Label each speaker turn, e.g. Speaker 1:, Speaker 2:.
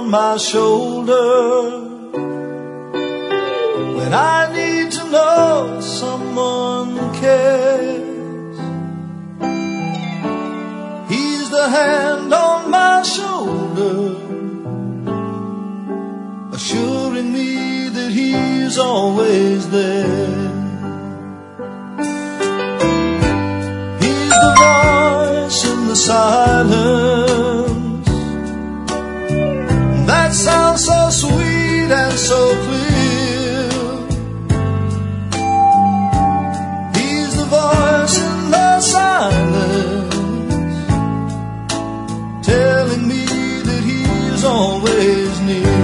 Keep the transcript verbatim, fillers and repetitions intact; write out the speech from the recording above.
Speaker 1: on my shoulder when I need to know someone cares. He's the hand on my shoulder, assuring me that he's always there. He's the voice in the silence that sounds so sweet and so clear. He's the voice in the silence telling me that he's always near.